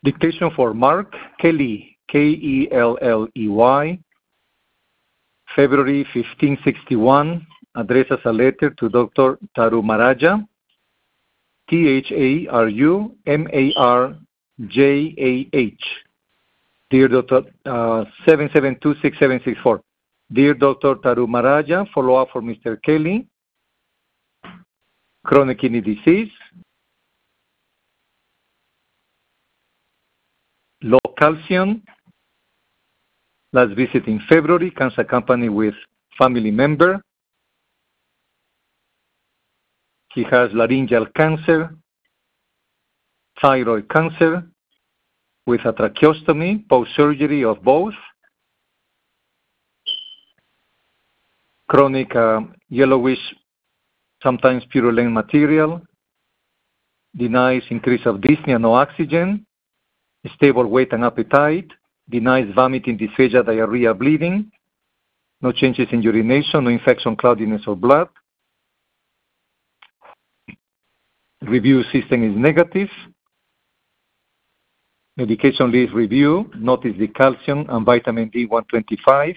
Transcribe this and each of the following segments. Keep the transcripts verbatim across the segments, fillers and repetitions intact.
Dictation for Mark Kelly, K E L L E Y, February fifteen sixty-one, addresses a letter to Doctor Taru Maraja, T H A R U M A R J A H. Dear Doctor, uh, seven seven two six seven six four. Dear Doctor Taru Maraja, follow-up for Mister Kelly, chronic kidney disease, low calcium, last visit in February, comes accompanied with family member. He has laryngeal cancer, thyroid cancer, with a tracheostomy, post-surgery of both, chronic uh, yellowish, sometimes purulent material, denies increase of dyspnea, no oxygen, stable weight and appetite, denies vomiting, dysphagia, diarrhea, bleeding, no changes in urination, no infection, cloudiness, or blood. Review system is negative. Medication list review, notice the calcium and vitamin D one twenty-five.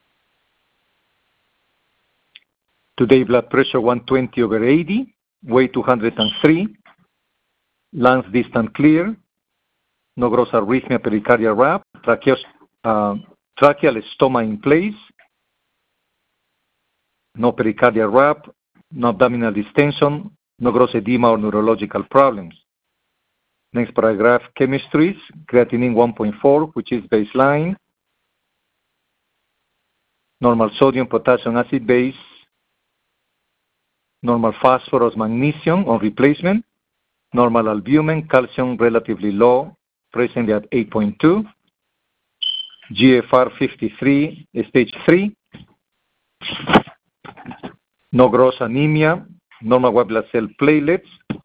Today blood pressure one twenty over eighty, weight two hundred three, lungs distant clear, no gross arrhythmia, pericardial wrap, tracheal, uh, tracheal stoma in place, no pericardial wrap, no abdominal distension, no gross edema or neurological problems. Next paragraph, chemistries, creatinine one point four, which is baseline, normal sodium, potassium, acid base, normal phosphorus, magnesium on replacement, normal albumin, calcium relatively low, presently at eight point two, G F R fifty-three, stage three, no gross anemia, normal white blood cell platelets,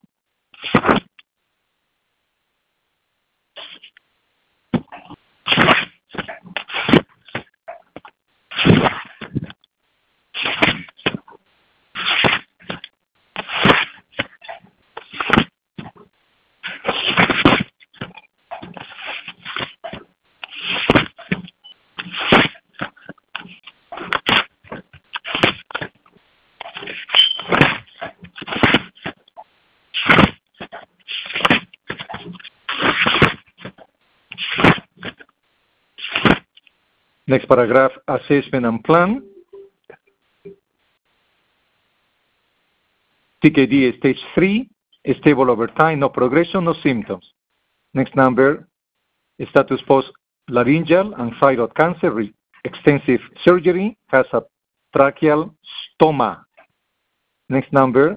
next paragraph, assessment and plan. T K D is stage three, stable over time, no progression, no symptoms. Next number, status post laryngeal and thyroid cancer, extensive surgery, has a tracheal stoma. Next number,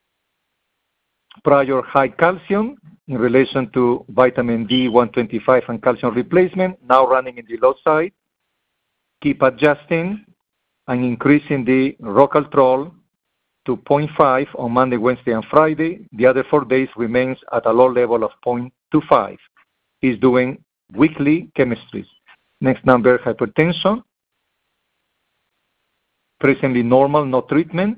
prior high calcium in relation to vitamin D one twenty-five and calcium replacement, now running in the low side. Keep adjusting and increasing the Rocaltrol to zero point five on Monday, Wednesday, and Friday. The other four days remains at a low level of zero point two five. He's doing weekly chemistries. Next number, hypertension. Presently normal, no treatment.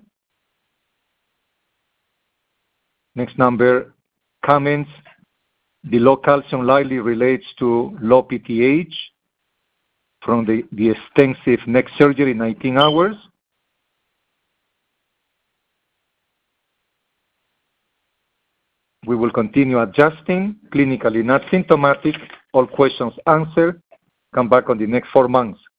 Next number, comments. The low calcium likely relates to low P T H from the, the extensive neck surgery, nineteen hours. We will continue adjusting, clinically not symptomatic, all questions answered, come back on the next four months.